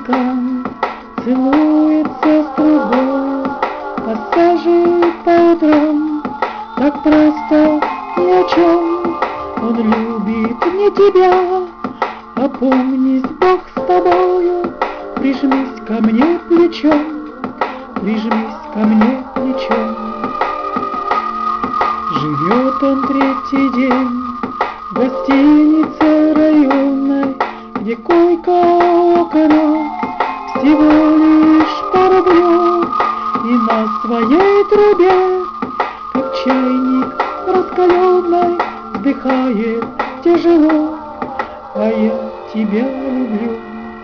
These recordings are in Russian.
музыкант целуется с другой, массажирует по утрам, так просто ни о чем. Он любит не тебя, опомнись, Бог с тобою, прижмись ко мне плечом, прижмись ко мне плечом. Живет он третий день в гостинице районной, где койка окна всего лишь по рублю, и на своей трубе, как чайник раскаленный, вздыхает тяжело: а я тебя люблю.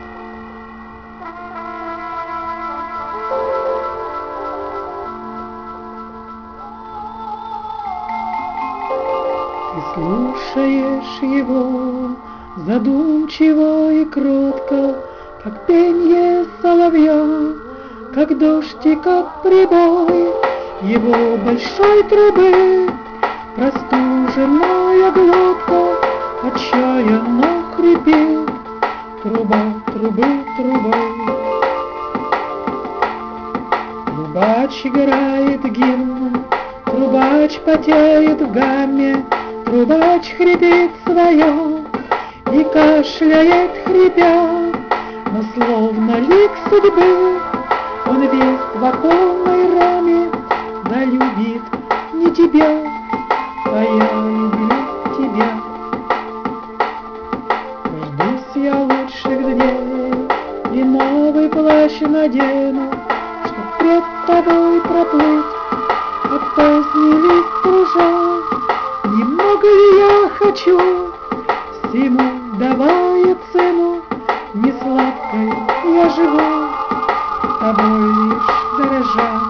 Ты слушаешь его задумчиво и кротко, как пенье соловья, как дождь и как прибой его большой трубы. Простуженная глотка отчаянно хрипит, труба трубы трубой. Трубач играет гимн, трубач потеет в гамме, трубач хрипит свое и кашляет хрипя, но словно лик судьбы он весь в оконной раме, да любит не тебя, а я люблю тебя. Дождусь я лучших дней и новый плащ надену, чтоб пред тобой проплыть, как поздний лист кружа. Немного ли я хочу, всему давая цену, не сладкой я живу, тобой лишь дорожа.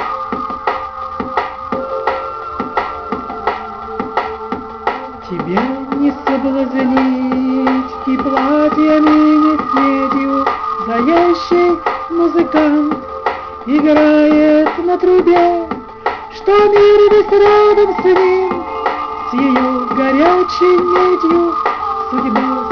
Тебя не соблазнить и платьями не с медью, заезжий музыкант играет на трубе, что мир весь рядом с ним, с ее горячей медью судьба